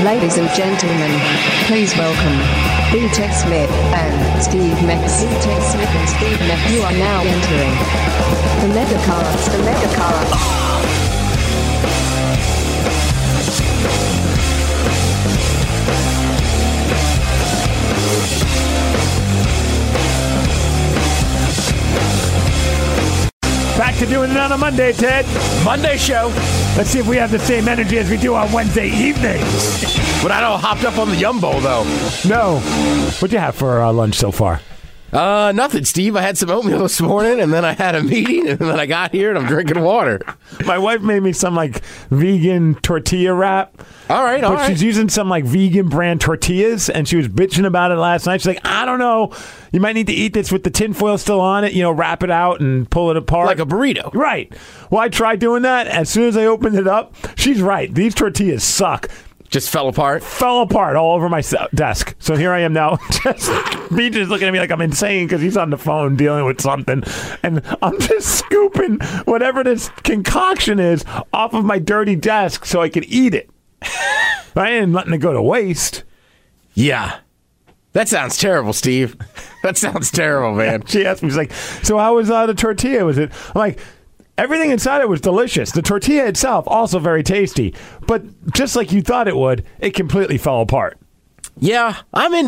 Ladies and gentlemen, please welcome D-Tech Smith and Steve Mex. D-Tech Smith and Steve Mex. You are now entering the Megacast. The Megacast. Back to doing it on a Monday, Ted. Monday show. Let's see if we have the same energy as we do on Wednesday evenings. But I don't hopped up on the Yumbo, though. No. What'd you have for lunch so far? Nothing, Steve. I had some oatmeal this morning, and then I had a meeting, and then I got here, and I'm drinking water. My wife made me some, vegan tortilla wrap. All right. But she's using some, vegan brand tortillas, and she was bitching about it last night. She's like, I don't know. You might need to eat this with the tinfoil still on it, wrap it out and pull it apart. Like a burrito. Right. Well, I tried doing that. As soon as I opened it up, she's right. These tortillas suck. Just fell apart? Fell apart all over my desk. So here I am now. Me just looking at me like I'm insane because he's on the phone dealing with something. And I'm just scooping whatever this concoction is off of my dirty desk so I can eat it. I ain't letting it go to waste. Yeah. That sounds terrible, Steve. That sounds terrible, man. She asked me, she's like, so how was the tortilla? Was it? I'm like, everything inside it was delicious. The tortilla itself, also very tasty. But just like you thought it would, it completely fell apart. Yeah, I'm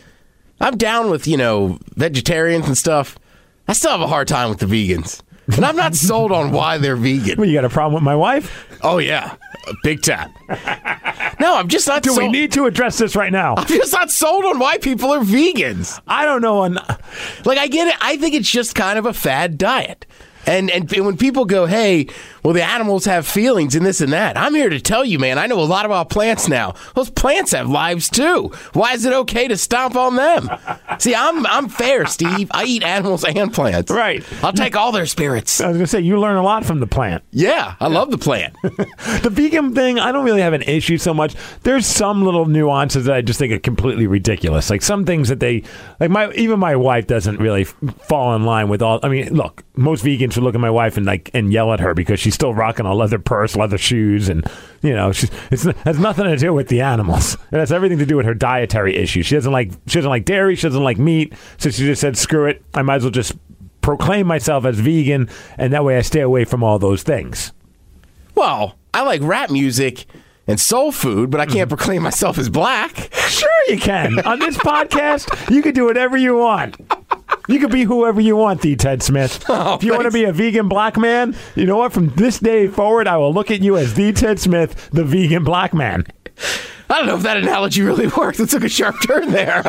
down with, vegetarians and stuff. I still have a hard time with the vegans. And I'm not sold on why they're vegan. Well, you got a problem with my wife? Oh, yeah. Big time. No, I'm just not sold. Do we need to address this right now? I'm just not sold on why people are vegans. I don't know. I get it. I think it's just kind of a fad diet. And when people go, hey, well, the animals have feelings and this and that, I'm here to tell you, man, I know a lot about plants now. Those plants have lives, too. Why is it okay to stomp on them? See, I'm fair, Steve. I eat animals and plants. Right. I'll take all their spirits. I was going to say, you learn a lot from the plant. Yeah, I love the plant. The vegan thing, I don't really have an issue so much. There's some little nuances that I just think are completely ridiculous. Like some things that even my wife doesn't really fall in line with all. I mean, look, most vegans would look at my wife and yell at her because she's still rocking a leather purse, leather shoes, and it has nothing to do with the animals. It has everything to do with her dietary issues. She doesn't like dairy, she doesn't like meat, so she just said, screw it, I might as well just proclaim myself as vegan, and that way I stay away from all those things. Well, I like rap music and soul food, but I can't proclaim myself as black. Sure you can. On this podcast, you can do whatever you want. You could be whoever you want, Ted Smith. If you want to be a vegan black man, you know what? From this day forward, I will look at you as Ted Smith, the vegan black man. I don't know if that analogy really worked. It took a sharp turn there.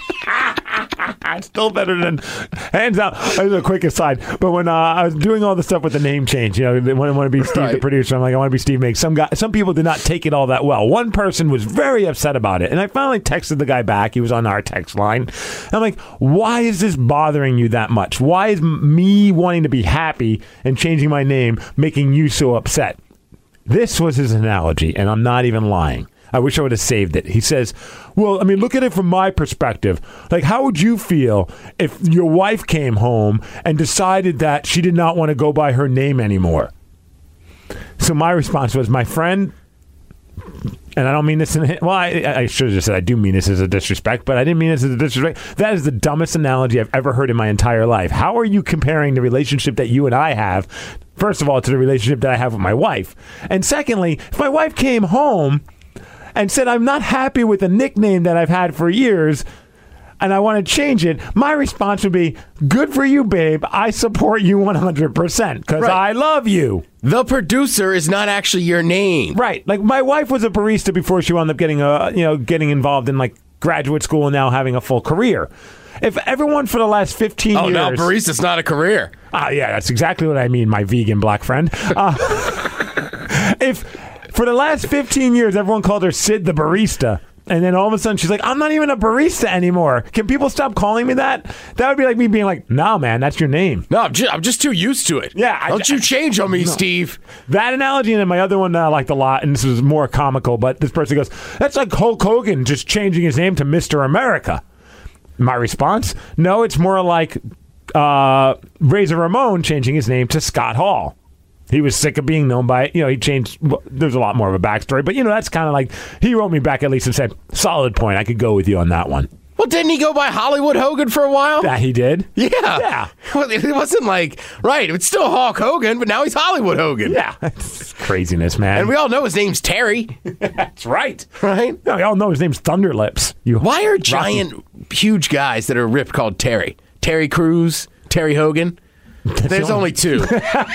It's still better than hands out. As a quick aside, but when I was doing all the stuff with the name change, they want to be Steve the producer. I'm like, I want to be Steve Meeks. Some people did not take it all that well. One person was very upset about it, and I finally texted the guy back. He was on our text line. I'm like, why is this bothering you that much? Why is me wanting to be happy and changing my name making you so upset? This was his analogy, and I'm not even lying. I wish I would have saved it. He says, well, I mean, look at it from my perspective. Like, how would you feel if your wife came home and decided that she did not want to go by her name anymore? So my response was, my friend, and I don't mean this I should have just said I do mean this as a disrespect, but I didn't mean this as a disrespect. That is the dumbest analogy I've ever heard in my entire life. How are you comparing the relationship that you and I have, first of all, to the relationship that I have with my wife? And secondly, if my wife came home and said, I'm not happy with the nickname that I've had for years, and I want to change it, my response would be, good for you, babe. I support you 100% because I love you. The producer is not actually your name. Right. Like, my wife was a barista before she wound up getting involved in, graduate school and now having a full career. If everyone for the last 15 years... Oh, no, barista's not a career. Yeah, that's exactly what I mean, my vegan black friend. If... For the last 15 years, everyone called her Sid the barista. And then all of a sudden, she's like, I'm not even a barista anymore. Can people stop calling me that? That would be like me being like, no, man, that's your name. No, I'm just too used to it. Yeah. Don't you change on me, Steve. That analogy, and then my other one that I liked a lot, and this was more comical, but this person goes, that's like Hulk Hogan just changing his name to Mr. America. My response, no, it's more like Razor Ramon changing his name to Scott Hall. He was sick of being known by it. He changed. There's a lot more of a backstory, but that's kind of like he wrote me back at least and said, "Solid point. I could go with you on that one." Well, didn't he go by Hollywood Hogan for a while? Yeah, he did. Yeah. Well, it wasn't like, right, it's still Hulk Hogan, but now he's Hollywood Hogan. Yeah. It's craziness, man. And we all know his name's Terry. That's right. Right? No, we all know his name's Thunderlips. Why are giant, huge guys that are ripped called Terry? Terry Crews? Terry Hogan? There's only two.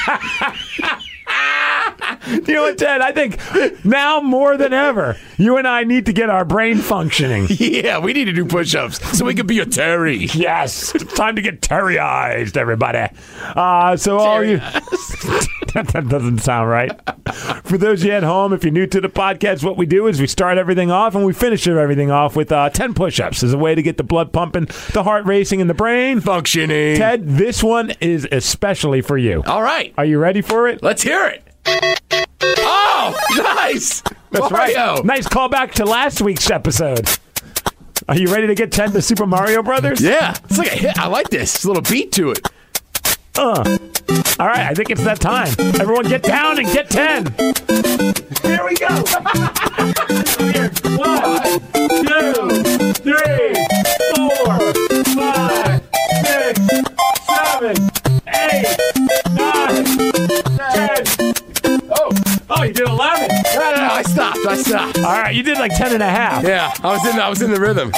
You know what, Ted? I think now more than ever, you and I need to get our brain functioning. Yeah, we need to do push-ups so we can be a Terry. Yes, it's time to get Terry-ized, everybody. So all you... That doesn't sound right. For those of you at home, if you're new to the podcast, what we do is we start everything off and we finish everything off with 10 push-ups as a way to get the blood pumping, the heart racing, and the brain functioning. Ted, this one is especially for you. All right. Are you ready for it? Let's hear it. Oh, nice. That's Mario. Right. Nice callback to last week's episode. Are you ready to get 10 to Super Mario Brothers? Yeah. It's like a hit. I like this. There's a little beat to it. All right. I think it's that time. Everyone get down and get 10. Here we go. 1, 2, 3, 4, 5, 6, 7, 8, 9, 10. Oh, you did 11. No, I stopped. All right, you did like 10 and a half. Yeah, I was in the rhythm.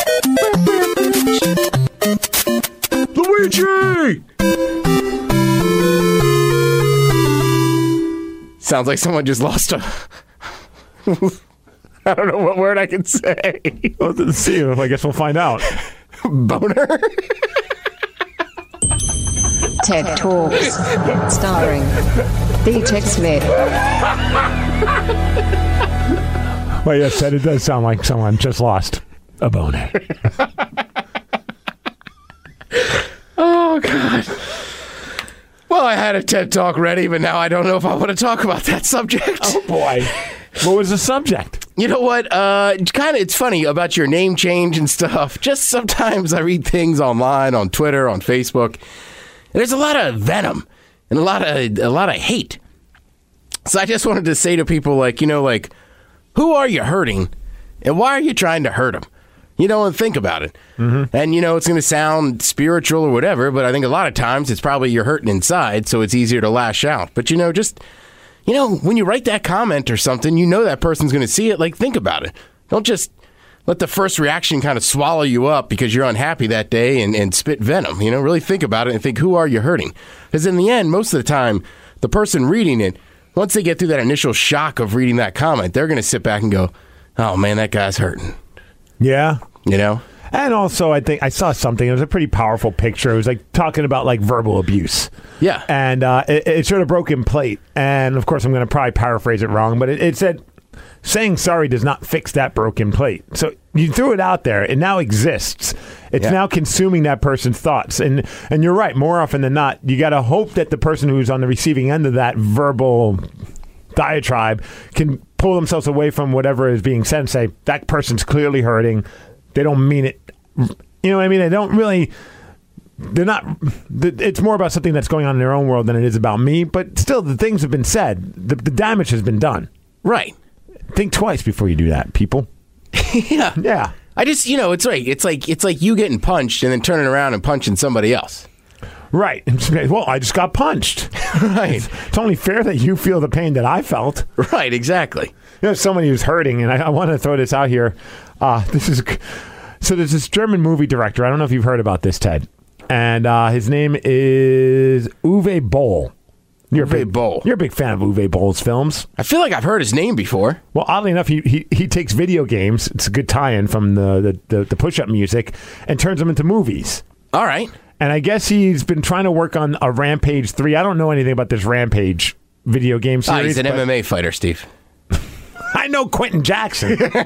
Luigi! Sounds like someone just lost a... I don't know what word I can say. Well, let's see. I guess we'll find out. Boner? TED Talks, starring D-Tech Smith. Well, yes, Ted, it does sound like someone just lost a boner. Oh, God. Well, I had a TED Talk ready, but now I don't know if I want to talk about that subject. Oh, boy. What was the subject? You know what? It's funny about your name change and stuff. Just sometimes I read things online, on Twitter, on Facebook. There's a lot of venom and a lot of hate. So I just wanted to say to people, who are you hurting and why are you trying to hurt them? And think about it. Mm-hmm. And, it's going to sound spiritual or whatever, but I think a lot of times it's probably you're hurting inside, so it's easier to lash out. But, when you write that comment or something, that person's going to see it. Think about it. Don't just let the first reaction kind of swallow you up because you're unhappy that day and spit venom. Really think about it and think, who are you hurting? Because in the end, most of the time, the person reading it, once they get through that initial shock of reading that comment, they're going to sit back and go, oh, man, that guy's hurting. Yeah. And also, I think I saw something. It was a pretty powerful picture. It was talking about verbal abuse. Yeah. And it sort of broken plate. And of course, I'm going to probably paraphrase it wrong, but it said, saying sorry does not fix that broken plate. So you threw it out there. It now exists. It's now consuming that person's thoughts. And you're right. More often than not, you got to hope that the person who's on the receiving end of that verbal diatribe can pull themselves away from whatever is being said and say, that person's clearly hurting. They don't mean it. You know what I mean? They don't really... They're not... It's more about something that's going on in their own world than it is about me. But still, the things have been said. The damage has been done. Right. Think twice before you do that, people. Yeah. I just, it's right. It's like you getting punched and then turning around and punching somebody else. Right. Well, I just got punched. Right. It's only fair that you feel the pain that I felt. Right, exactly. Somebody who's hurting, and I want to throw this out here. There's this German movie director. I don't know if you've heard about this, Ted. And his name is Uwe Boll. You're a big fan of Uwe Boll's films. I feel like I've heard his name before. Well, oddly enough, he takes video games. It's a good tie-in from the push-up music and turns them into movies. All right. And I guess he's been trying to work on a Rampage 3. I don't know anything about this Rampage video game series. He's an MMA fighter, Steve. I know Quentin Jackson. But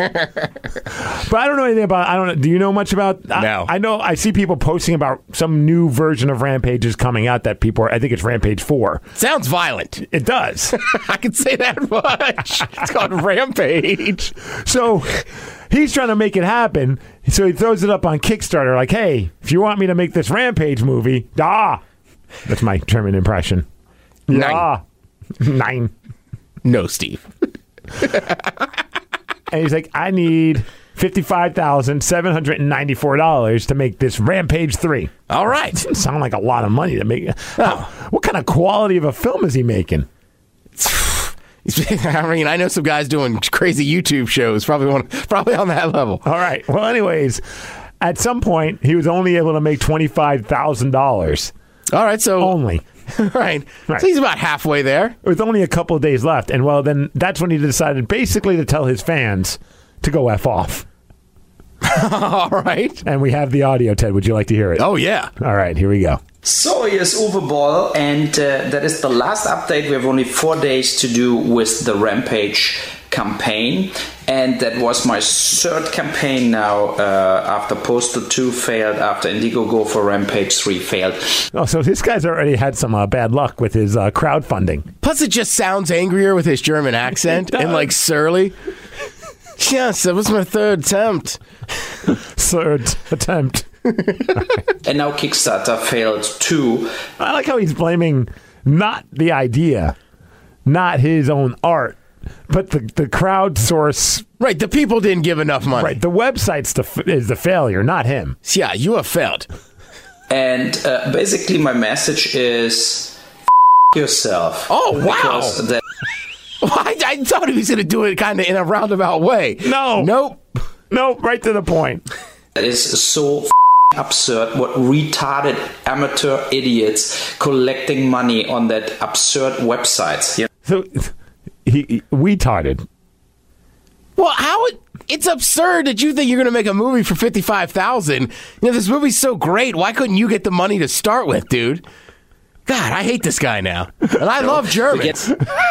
I don't know anything about... Do you know much about... No. I know... I see people posting about some new version of Rampage is coming out that people... I think it's Rampage 4. Sounds violent. It does. I can say that much. It's called Rampage. So... He's trying to make it happen, so he throws it up on Kickstarter like, hey, if you want me to make this Rampage movie, that's my German impression. Nein. 9. No, Steve. And he's like, I need $55,794 to make this Rampage 3. All right. Doesn't sound like a lot of money to make. What kind of quality of a film is he making? I mean, I know some guys doing crazy YouTube shows, probably on that level. All right. Well, anyways, at some point, he was only able to make $25,000. All right, so Only. right. So he's about halfway there. With only a couple of days left. And, well, then that's when he decided basically to tell his fans to go F off. All right. And we have the audio, Ted. Would you like to hear it? Oh, yeah. All right. Here we go. So here's Uwe Boll, and that is the last update. We have only 4 days to do with the Rampage campaign, and that was my third campaign now after Postal 2 failed, after Indiegogo for Rampage 3 failed. Oh, so this guy's already had some bad luck with his crowdfunding. Plus, it just sounds angrier with his German accent and like surly. Yes, that was my third attempt. Third attempt. And now Kickstarter failed too. I like how he's blaming not the idea, not his own art, but the crowdsource. Right, the people didn't give enough money. Right, the website's is the failure, not him. Yeah, you have failed. And basically my message is yourself. Oh, wow. Because I thought he was going to do it kind of in a roundabout way. No. Nope. Nope, right to the point. that is so absurd. What retarded amateur idiots collecting money on that absurd websites. Yeah. So he retarded. Well, it's absurd that you think you're going to make a movie for $55,000. You know, this movie's so great. Why couldn't you get the money to start with, dude? God, I hate this guy now. And I love Germans.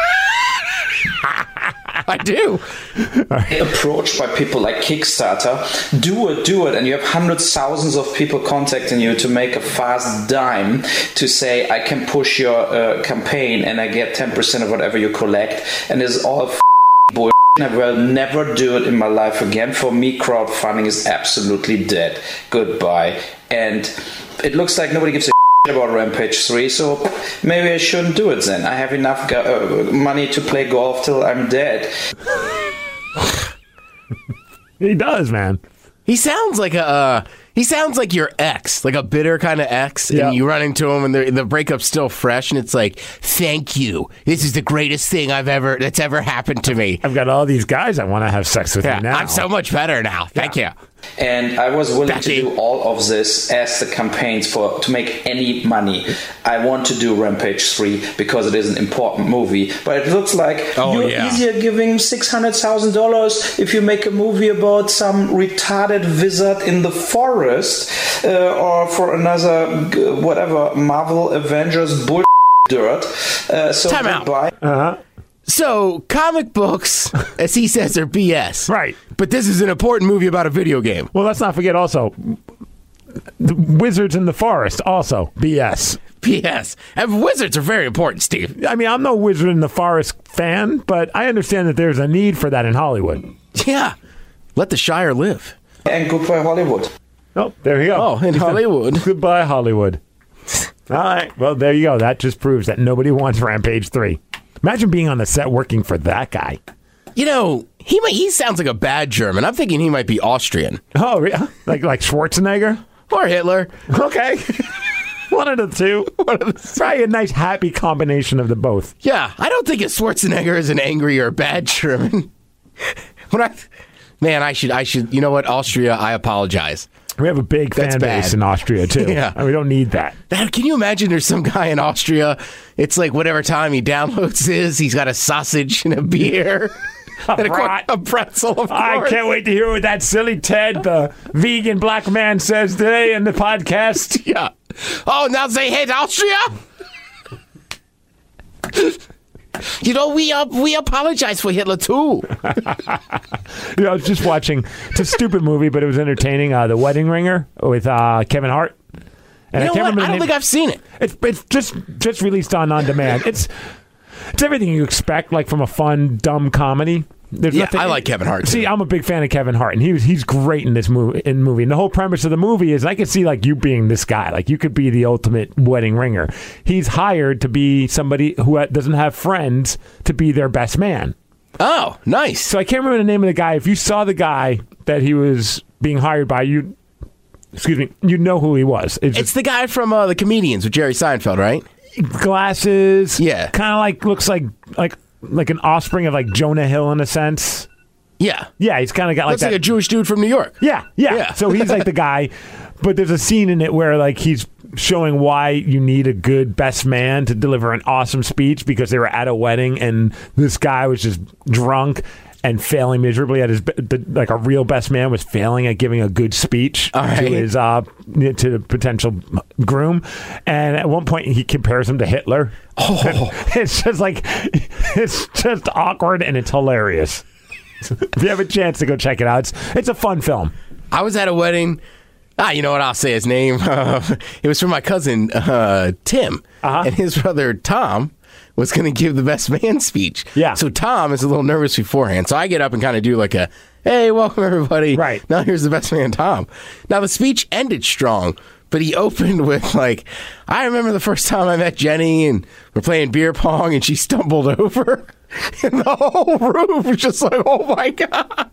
I do. Approached by people like Kickstarter, do it, and you have hundreds, thousands of people contacting you to make a fast dime to say, I can push your campaign and I get 10% of whatever you collect, and it's all bullshit. I will never do it in my life again. For me, crowdfunding is absolutely dead. Goodbye. And it looks like nobody gives a about Rampage 3, so maybe I shouldn't do it then. I have enough money to play golf till I'm dead. He does, man. He sounds like your ex, like a bitter kind of ex, Yeah. and you run into him and the breakup's still fresh, and it's like, thank you. This is the greatest thing that's ever happened to me. I've got all these guys I want to have sex with you now. I'm so much better now. Thank you. And I was willing Becky. to do all of this as the campaigns to make any money. I want to do Rampage 3 because it is an important movie. But it looks like you're easier giving $600,000 if you make a movie about some retarded wizard in the forest or for another whatever Marvel Avengers bull dirt. So Time out. goodbye. So, comic books, as he says, are BS. Right. But this is an important movie about a video game. Well, let's not forget also, the Wizards in the Forest, also BS. BS. And wizards are very important, Steve. I mean, I'm no Wizard in the Forest fan, but I understand that there's a need for that in Hollywood. Yeah. Let the Shire live. And goodbye, Hollywood. Oh, there you go. Oh, in Hollywood. Goodbye, Hollywood. All right. Well, there you go. That just proves that nobody wants Rampage 3. Imagine being on the set working for that guy. You know, he sounds like a bad German. I'm thinking he might be Austrian. Oh, yeah? Like Schwarzenegger? Or Hitler. Okay. One of the two. Probably a nice, happy combination of the both. Yeah, I don't think Schwarzenegger is an angry or bad German. I should, you know what, Austria, I apologize. We have a big fan base in Austria, too. Yeah. And we don't need that. Can you imagine there's some guy in Austria, it's like whatever time he downloads his, he's got a sausage and a beer. And a pretzel, of course. I can't wait to hear what that silly Ted, the vegan black man, says today in the podcast. Yeah. Oh, now they hate Austria? You know, we apologize for Hitler, too. You know, I was just watching, it's a stupid movie, but it was entertaining, The Wedding Ringer with Kevin Hart. And You know what? I don't think I've seen it. It's just released on demand. It's everything you expect, like from a fun, dumb comedy. There's nothing. I like Kevin Hart. See, too. I'm a big fan of Kevin Hart, and he's great in this movie. And the whole premise of the movie is, I could see like you being this guy, like you could be the ultimate wedding ringer. He's hired to be somebody who doesn't have friends to be their best man. Oh, nice. So I can't remember the name of the guy. If you saw the guy that he was being hired by, you know who he was. It's the guy from The Comedians with Jerry Seinfeld, right? Glasses. Yeah. Kind of like looks like an offspring of like Jonah Hill in a sense. Yeah. Yeah, he's kind of got Looks that. like a Jewish dude from New York. Yeah. So he's like the guy, but there's a scene in it where like he's showing why you need a good best man to deliver an awesome speech, because they were at a wedding and this guy was just drunk and failing miserably at his like a real best man was failing at giving a good speech to his to the potential groom, and at one point he compares him to Hitler. It's just like it's just awkward and it's hilarious. If you have a chance to go check it out, it's a fun film. I was at a wedding. You know what? I'll say his name. It was for my cousin Tim, and his brother Tom was going to give the best man speech. Yeah. So Tom is a little nervous beforehand. So I get up and kind of do like a, hey, welcome everybody. Right. Now here's the best man, Tom. Now the speech ended strong, but he opened with like, I remember the first time I met Jenny and we're playing beer pong and she stumbled over. And the whole room was just like, oh my God.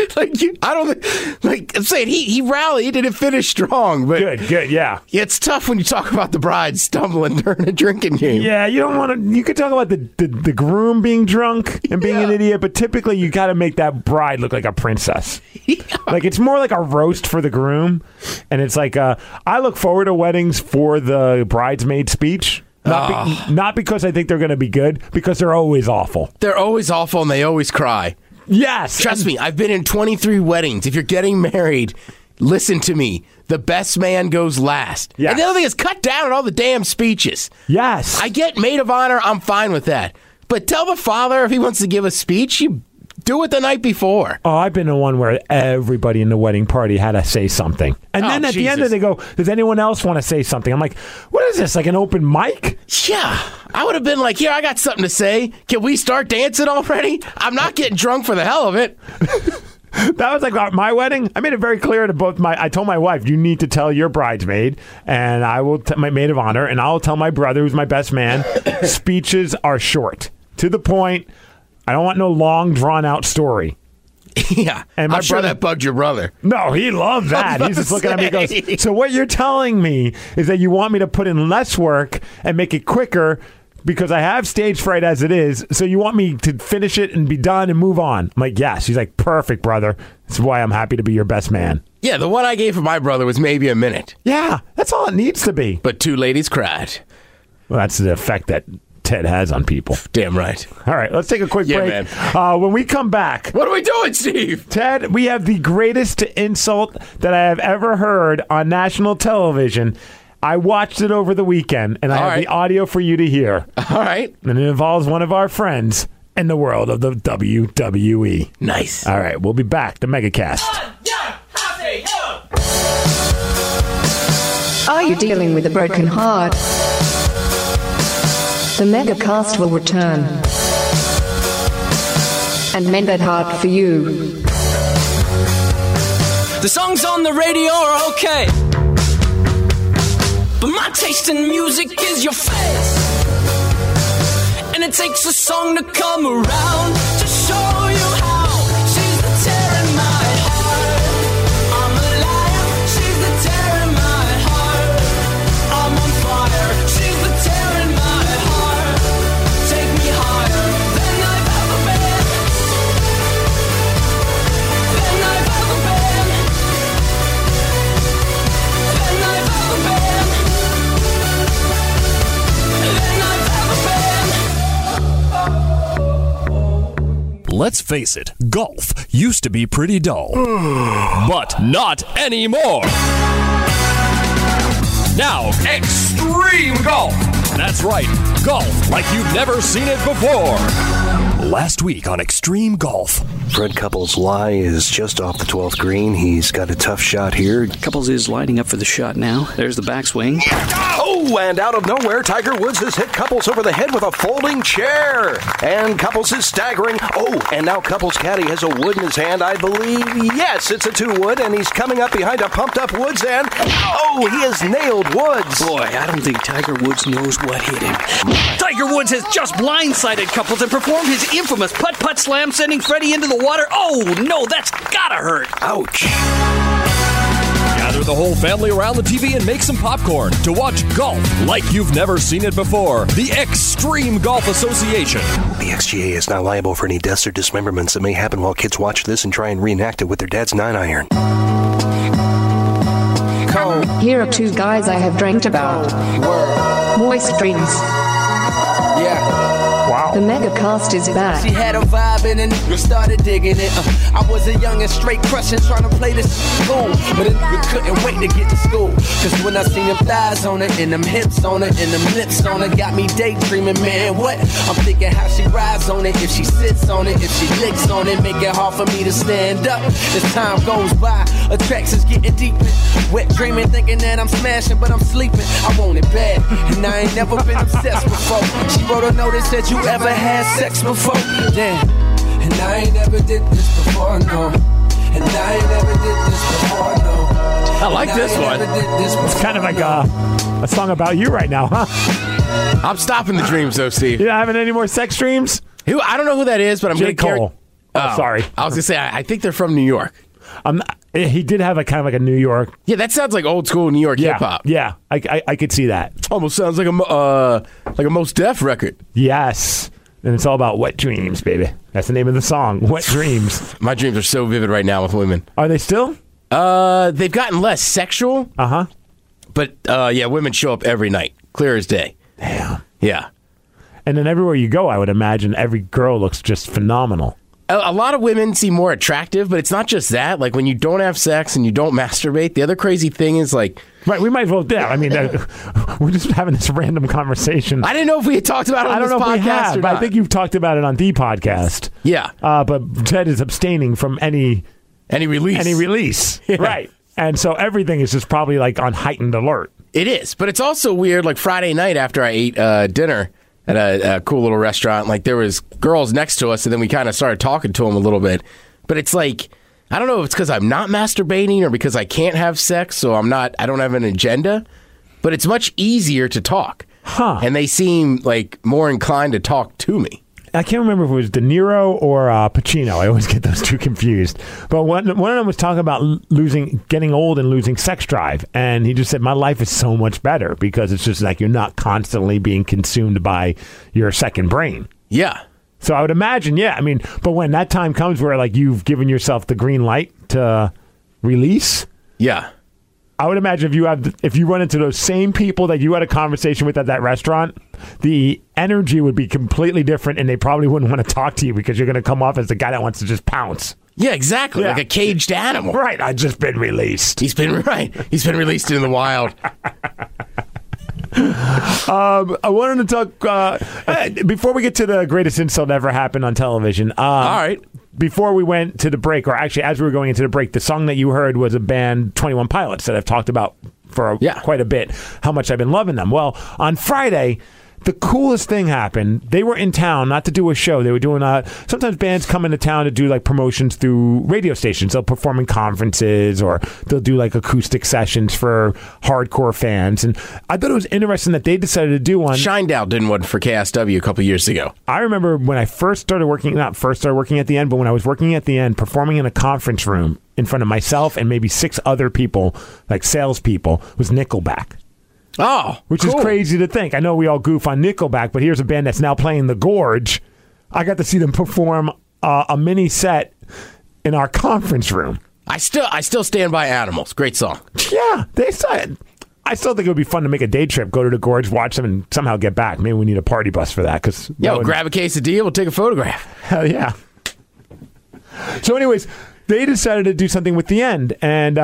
I'm saying he rallied and it finished strong. But Good, yeah. It's tough when you talk about the bride stumbling during a drinking game. Yeah, you don't want to. You could talk about the groom being drunk and being an idiot, but typically you got to make that bride look like a princess. Like it's more like a roast for the groom, and it's like I look forward to weddings for the bridesmaid speech. Not because I think they're going to be good, because they're always awful. They're always awful and they always cry. Yes. Trust me, I've been in 23 weddings. If you're getting married, listen to me. The best man goes last. Yes. And the other thing is cut down on all the damn speeches. Yes. I get maid of honor. I'm fine with that. But tell the father if he wants to give a speech, you do it the night before. Oh, I've been in one where everybody in the wedding party had to say something. And then at the end, they go, does anyone else want to say something? I'm like, what is this, like an open mic? Yeah. I would have been like, here, I got something to say. Can we start dancing already? I'm not getting drunk for the hell of it. That was like my wedding. I made it very clear to I told my wife, you need to tell your bridesmaid, and I will my maid of honor, and I'll tell my brother, who's my best man, speeches are short, to the point. I don't want no long, drawn-out story. Yeah, and I'm sure that bugged your brother. No, he loved that. He's just looking at me and goes, so what you're telling me is that you want me to put in less work and make it quicker because I have stage fright as it is, so you want me to finish it and be done and move on. I'm like, yes. He's like, perfect, brother. That's why I'm happy to be your best man. Yeah, the one I gave for my brother was maybe a minute. Yeah, that's all it needs to be. But two ladies cried. Well, that's the effect that Ted has on people. Damn right. All right, let's take a quick break. Man. When we come back... What are we doing, Steve? Ted, we have the greatest insult that I have ever heard on national television. I watched it over the weekend, and I have the audio for you to hear. All right. And it involves one of our friends in the world of the WWE. Nice. All right, we'll be back. The Megacast. Are you dealing with a broken heart? The Megacast will return and mend that heart for you. The songs on the radio are okay, but my taste in music is your face. And it takes a song to come around to show you how. She's the tear in my heart. I'm alive. She's the tear in my heart. I'm on fire. She's the tear in my heart. Take me higher than I've ever been. Than I've ever been. Than I've ever been. Than I've ever been. Let's face it, golf used to be pretty dull. But not anymore. Now, Extreme Golf. That's right, golf like you've never seen it before. Last week on Extreme Golf. Fred Couples' lie is just off the 12th green. He's got a tough shot here. Couples is lining up for the shot now. There's the backswing. Oh, Oh, and out of nowhere, Tiger Woods has hit Couples over the head with a folding chair. And Couples is staggering. Oh, and now Couples' caddy has a wood in his hand, I believe. Yes, it's a 2-wood, and he's coming up behind a pumped-up Woods, and oh, he has nailed Woods. Boy, I don't think Tiger Woods knows what hit him. Tiger Woods has just blindsided Couples and performed his infamous putt-putt slam, sending Freddie into the water. Oh, no, that's gotta hurt. Ouch. Gather the whole family around the TV and make some popcorn to watch golf like you've never seen it before. The Extreme Golf Association. The XGA is not liable for any deaths or dismemberments that may happen while kids watch this and try and reenact it with their dad's 9-iron. Here are two guys I have dreamt about. Moist dreams. Wow. The Megacast is back. She had a vibe and then you started digging it. I was a young and straight crushing, trying to play this cool, but then you couldn't wait to get to school. Cause when I seen them thighs on it, and them hips on it, and them lips on it, got me daydreaming, man, what? I'm thinking how she rides on it, if she sits on it, if she licks on it, make it hard for me to stand up. As time goes by, attractions getting deeper. Wet dreaming, thinking that I'm smashing, but I'm sleeping. I want it bad, and I ain't never been obsessed before. She wrote a note that said, you ever had sex before? Damn. And I ain't never did this before, no. And I ain't never did this before, no. I like this one. It's kind of like a song about you right now, huh? I'm stopping the dreams, though, Steve. You not having any more sex dreams? I don't know who that is, but I'm J. going to Cole. Sorry. I was going to say, I think they're from New York. He did have a kind of like a New York. Yeah, that sounds like old school New York hip hop. Yeah, I could see that. Almost sounds like a Mos Def record. Yes. And it's all about wet dreams, baby. That's the name of the song, Wet Dreams. My dreams are so vivid right now with women. Are they still? They've gotten less sexual. Uh-huh. But, yeah, women show up every night. Clear as day. Damn. Yeah. And then everywhere you go, I would imagine every girl looks just phenomenal. A lot of women seem more attractive, but it's not just that. Like, when you don't have sex and you don't masturbate, the other crazy thing is, like... Right, we might as well... Yeah, I mean, we're just having this random conversation. I didn't know if we had talked about it on this podcast we have, or but not. I think you've talked about it on the podcast. Yeah. But Ted is abstaining from any release. Any release. Yeah. Right. And so everything is just probably, like, on heightened alert. It is, but it's also weird, like, Friday night after I ate dinner... at a cool little restaurant, like there was girls next to us, and then we kind of started talking to them a little bit. But it's like, I don't know if it's because I'm not masturbating or because I can't have sex, so I don't have an agenda. But it's much easier to talk, and they seem like more inclined to talk to me. I can't remember if it was De Niro or Pacino. I always get those two confused. But one of them was talking about getting old and losing sex drive. And he just said, my life is so much better because it's just like you're not constantly being consumed by your second brain. Yeah. So I would imagine, yeah. I mean, but when that time comes where like you've given yourself the green light to release. Yeah. I would imagine if you run into those same people that you had a conversation with at that restaurant, the energy would be completely different, and they probably wouldn't want to talk to you because you're going to come off as the guy that wants to just pounce. Yeah, exactly. Yeah. Like a caged animal. Right. I've just been released. He's been released into the wild. I wanted to talk before we get to the greatest insult ever happened on television. All right. Before we went to the break, or actually as we were going into the break, the song that you heard was a band, 21 Pilots, that I've talked about for quite a bit, how much I've been loving them. Well, on Friday, the coolest thing happened. They were in town, not to do a show. They were doing sometimes bands come into town to do like promotions through radio stations. They'll perform in conferences or they'll do like acoustic sessions for hardcore fans. And I thought it was interesting that they decided to do one. Shinedown did one for KSW a couple years ago. I remember when I not first started working at the end, but when I was working at the end, performing in a conference room in front of myself and maybe 6 other people, like salespeople, was Nickelback. Oh, which cool. is crazy to think. I know we all goof on Nickelback, but here's a band that's now playing The Gorge. I got to see them perform a mini set in our conference room. I still stand by Animals. Great song. Yeah, I still think it would be fun to make a day trip, go to The Gorge, watch them, and somehow get back. Maybe we need a party bus for that. We'll grab a quesadilla, we'll take a photograph. Hell yeah. So anyways, they decided to do something with The End, and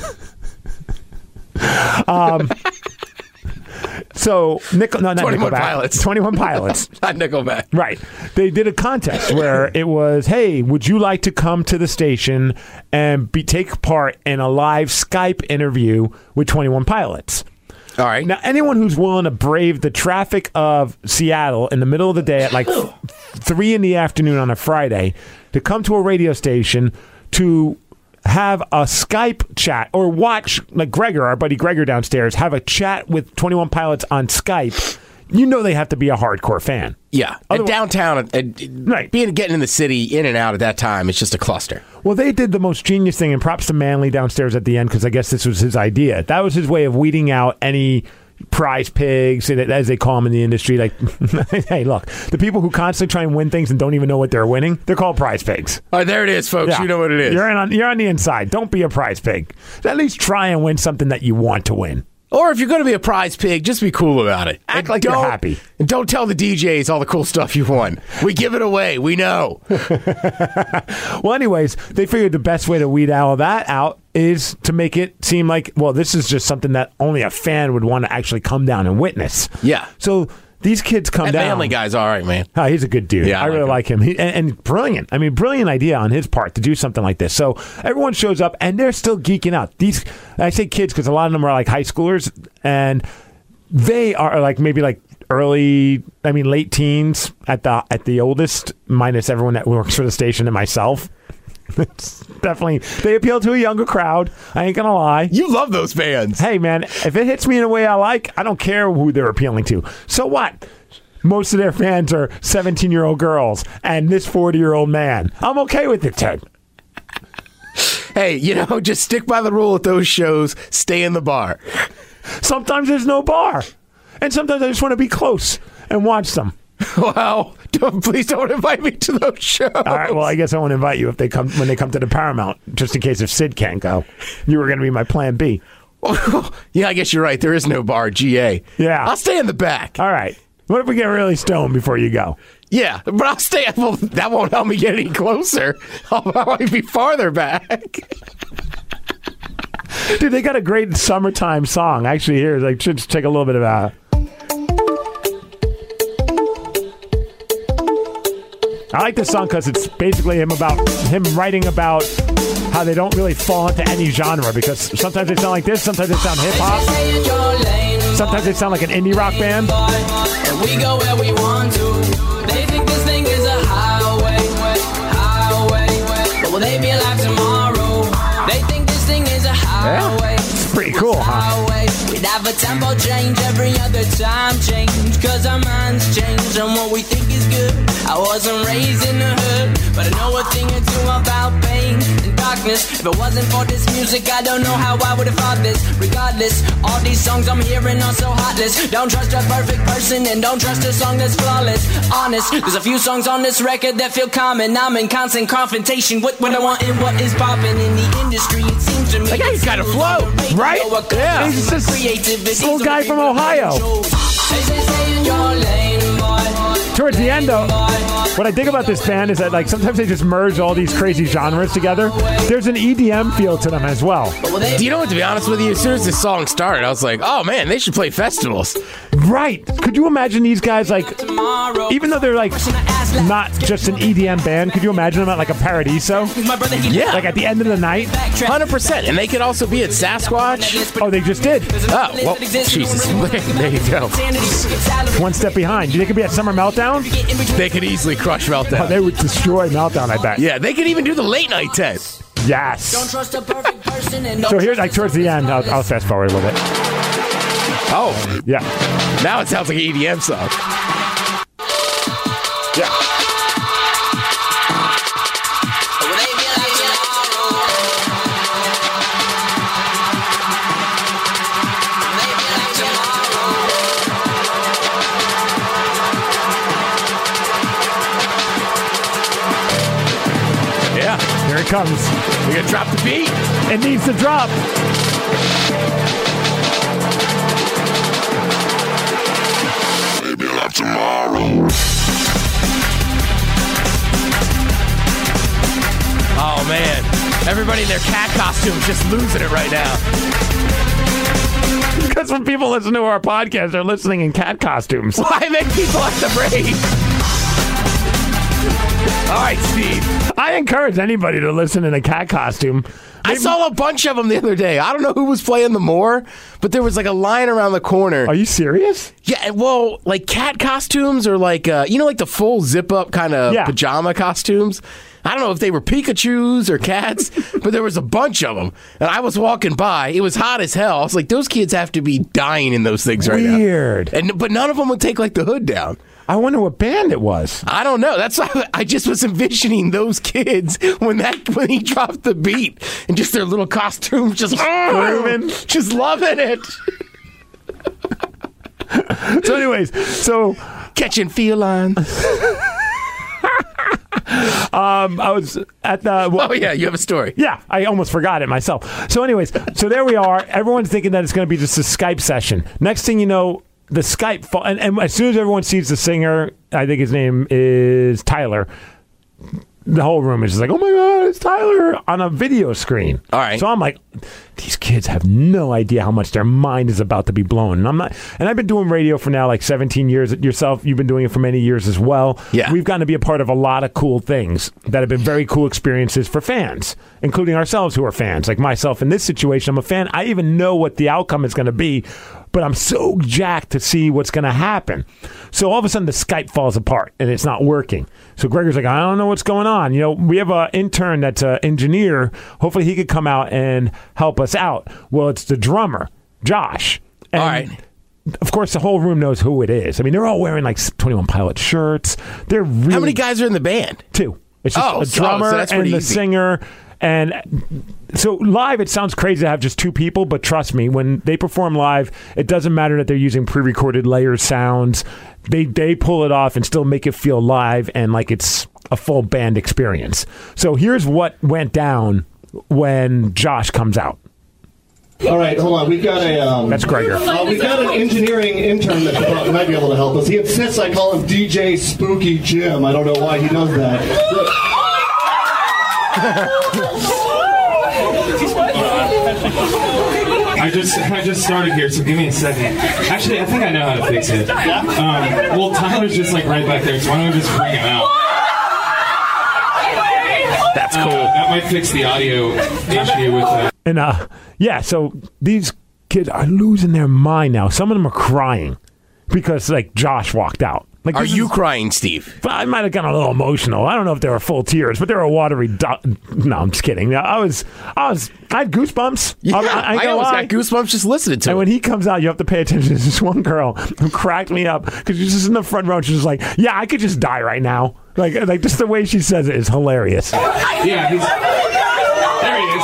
so 21 Pilots. 21 Pilots. Not Nickelback. Right. They did a contest where it was, hey, would you like to come to the station and take part in a live Skype interview with 21 Pilots? All right. Now, anyone who's willing to brave the traffic of Seattle in the middle of the day at like 3 in the afternoon on a Friday to come to a radio station to have a Skype chat or watch, like Gregor, our buddy Gregor downstairs, have a chat with 21 Pilots on Skype, you know they have to be a hardcore fan. Yeah. And downtown, Right. getting in the city in and out at that time, it's just a cluster. Well, they did the most genius thing, and props to Manley downstairs at the end, because I guess this was his idea. That was his way of weeding out any prize pigs, as they call them in the industry. Like, hey, look, the people who constantly try and win things and don't even know what they're winning, they're called prize pigs. All right, there it is, folks. Yeah. You know what it is. You're on the inside. Don't be a prize pig. At least try and win something that you want to win. Or if you're going to be a prize pig, just be cool about it. Act like you're happy. And don't tell the DJs all the cool stuff you won. We give it away. We know. Well, anyways, they figured the best way to weed all that out is to make it seem like, well, this is just something that only a fan would want to actually come down and witness. Yeah. So these kids come That down. Manley guy's all right, man. Oh, he's a good dude. Yeah, I really like him. And brilliant. I mean, brilliant idea on his part to do something like this. So everyone shows up, and they're still geeking out. I say kids because a lot of them are like high schoolers, and they are like maybe like late teens at the oldest, minus everyone that works for the station and myself. It's definitely, they appeal to a younger crowd. I ain't gonna lie. You love those bands. Hey, man, if it hits me in a way I like, I don't care who they're appealing to. So what? Most of their fans are 17-year-old girls and this 40-year-old man. I'm okay with it, Ted. Hey, just stick by the rule at those shows. Stay in the bar. Sometimes there's no bar. And sometimes I just want to be close and watch them. Wow. Please don't invite me to those shows. All right, well, I guess I won't invite you when they come to the Paramount, just in case if Sid can't go. You were going to be my plan B. Yeah, I guess you're right. There is no bar, GA. Yeah. I'll stay in the back. All right. What if we get really stoned before you go? Yeah, but I'll stay. Well, that won't help me get any closer. I'll be farther back. Dude, they got a great summertime song. Actually, here, should take a little bit of a... I like this song because it's basically him writing about how they don't really fall into any genre, because sometimes they sound like this, sometimes they sound hip-hop, sometimes they sound like an indie rock band. We go where we want to. They think this thing is a highway. But will they be alive tomorrow? They think this thing is a highway. It's pretty cool, huh? We'd have a tempo change every other time change, cause our minds change on what we think is good. I wasn't raised in the hood, but I know a thing or two about pain and darkness. If it wasn't for this music, I don't know how I would have thought this. Regardless, all these songs I'm hearing are so heartless. Don't trust a perfect person and don't trust a song that's flawless. Honest, there's a few songs on this record that feel common. I'm in constant confrontation with what I want and what is popping in the industry. It seems to me that guy's got a flow, right? Yeah. He's just this little guy from Ohio. Towards the end, though, what I think about this band is that sometimes they just merge all these crazy genres together. There's an EDM feel to them as well. Do you know what, to be honest with you, as soon as this song started, I was like, oh man, they should play festivals. Right. Could you imagine these guys, even though they're not just an EDM band, could you imagine them at a Paradiso? Yeah. At the end of the night? 100%. And they could also be at Sasquatch. Oh, they just did. Oh, well, Jesus. There you go. One step behind. They could be at Summer Meltdown? They could easily crush Meltdown. Oh, they would destroy Meltdown, I bet. Yeah, they could even do the late night test. Yes. So here's towards the end. I'll fast forward a little bit. Oh. Yeah. Now it sounds like an EDM song. Yeah. Here it comes. We're gonna drop the beat. It needs to drop. Maybe not tomorrow. Oh man, everybody in their cat costumes just losing it right now. Because when people listen to our podcast, they're listening in cat costumes. Why make people have to break? All right, Steve. I encourage anybody to listen in a cat costume. I saw a bunch of them the other day. I don't know who was playing them more, but there was like a line around the corner. Are you serious? Yeah, well, like cat costumes or like, like the full zip-up kind of pajama costumes. I don't know if they were Pikachus or cats, but there was a bunch of them. And I was walking by. It was hot as hell. I was like, those kids have to be dying in those things right now. Weird. But none of them would take like the hood down. I wonder what band it was. I don't know. That's why I just was envisioning those kids when he dropped the beat and just their little costumes just grooving, just loving it. So anyways, catching felines. I was at the... oh, yeah, you have a story. Yeah, I almost forgot it myself. So anyways, there we are. Everyone's thinking that it's going to be just a Skype session. Next thing you know, the Skype... And as soon as everyone sees the singer, I think his name is Tyler, the whole room is just like, oh my God, it's Tyler on a video screen. All right. So I'm like, these kids have no idea how much their mind is about to be blown. And I've been doing radio for now like 17 years. Yourself, you've been doing it for many years as well. Yeah. We've gotten to be a part of a lot of cool things that have been very cool experiences for fans, including ourselves who are fans. Like myself in this situation, I'm a fan. I even know what the outcome is going to be, but I'm so jacked to see what's going to happen. So all of a sudden the Skype falls apart and it's not working. So Gregor's like, I don't know what's going on. We have an intern that's an engineer. Hopefully he could come out and help us out. Well, it's the drummer, Josh. And all right. Of course, the whole room knows who it is. I mean, they're all wearing like 21 Pilot shirts. They're really... How many guys are in the band? 2. It's just a drummer so that's and the easy. singer. And so live, it sounds crazy to have just 2 people, but trust me, when they perform live, it doesn't matter that they're using pre-recorded layered sounds. They pull it off and still make it feel live and like it's a full band experience. So here's what went down when Josh comes out. All right, hold on. We've got a... That's Gregor. We've got an engineering intern that might be able to help us. He insists I call him DJ Spooky Jim. I don't know why he does that. I just started here, so give me a second. Actually, I think I know how to fix it. Well, Tyler's just like right back there, so why don't we just bring him out? That's cool. That might fix the audio issue with that. And so these kids are losing their mind now. Some of them are crying because like Josh walked out. Like, are you crying, Steve? I might have gotten a little emotional. I don't know if they were full tears, but they were watery. No, I'm just kidding. I had goosebumps. Yeah, I almost got goosebumps just listening to it. And when he comes out, you have to pay attention to this one girl who cracked me up because she's just in the front row. She's just like, yeah, I could just die right now. Like just the way she says it is hilarious. Yeah, there he is.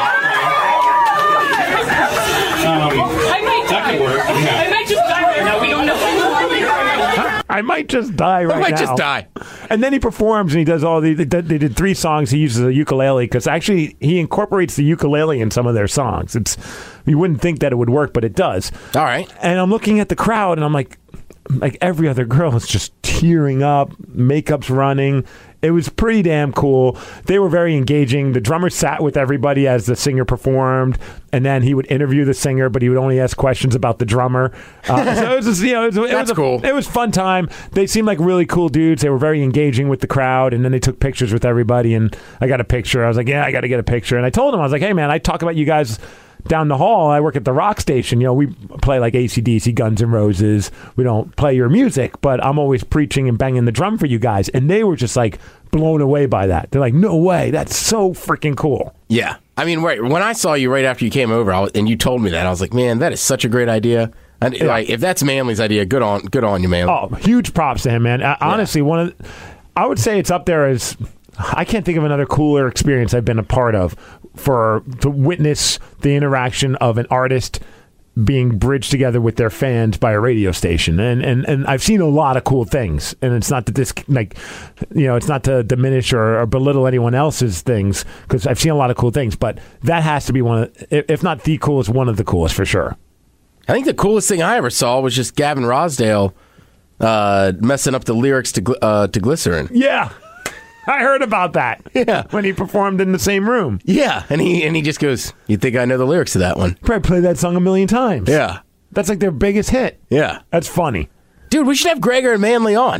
Yeah. That could work. Yeah. I might just die right now. We don't know. I might just die right now. I might just die. And then he performs and he does they did 3 songs. He uses a ukulele because actually he incorporates the ukulele in some of their songs. You wouldn't think that it would work, but it does. All right. And I'm looking at the crowd and I'm like every other girl is just tearing up, makeup's running. It was pretty damn cool. They were very engaging. The drummer sat with everybody as the singer performed, and then he would interview the singer, but he would only ask questions about the drummer. So it was just, cool. It was a fun time. They seemed like really cool dudes. They were very engaging with the crowd, and then they took pictures with everybody, and I got a picture. I was like, yeah, I got to get a picture. And I told him, I was like, hey, man, I talk about you guys down the hall. I work at the rock station. We play like AC/DC, Guns N' Roses. We don't play your music, but I'm always preaching and banging the drum for you guys. And they were just like blown away by that. They're like, no way. That's so freaking cool. Yeah. I mean, right. When I saw you right after you came over and you told me that, I was like, man, that is such a great idea. And like, if that's Manley's idea, good on you, man. Oh, huge props to him, man. Honestly, I would say it's up there as, I can't think of another cooler experience I've been a part of to witness the interaction of an artist being bridged together with their fans by a radio station. And I've seen a lot of cool things, and it's not that it's not to diminish or belittle anyone else's things, because I've seen a lot of cool things, but that has to be one of, if not the coolest, one of the coolest for sure. I think the coolest thing I ever saw was just Gavin Rossdale messing up the lyrics to Glycerin. Yeah. I heard about that. Yeah, when he performed in the same room. Yeah, and he just goes, "You think I know the lyrics to that one?" Probably played that song a million times. Yeah, that's like their biggest hit. Yeah, that's funny, dude. We should have Gregor and Manley on.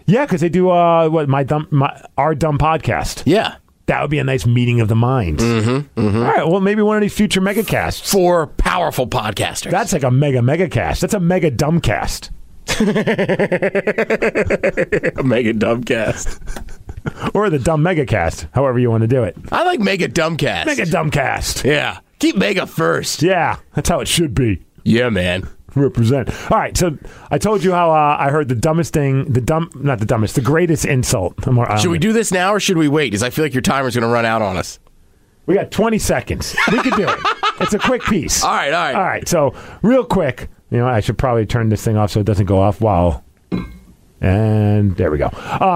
Yeah, because they do our dumb podcast. Yeah. That would be a nice meeting of the minds. Mm-hmm. All right, well, maybe one of these future megacasts. For powerful podcasters. That's like a megacast. That's a mega dumbcast. A mega dumbcast. Or the dumb megacast, however you want to do it. I like mega dumbcast. Mega dumbcast. Yeah. Keep mega first. Yeah, that's how it should be. Yeah, man. Represent. All right, so I told you how I heard the dumbest thing, the greatest insult. Should we do this now or should we wait? Because I feel like your timer's going to run out on us. We got 20 seconds. We could do it. It's a quick piece. All right. So real quick, I should probably turn this thing off so it doesn't go off while. And there we go.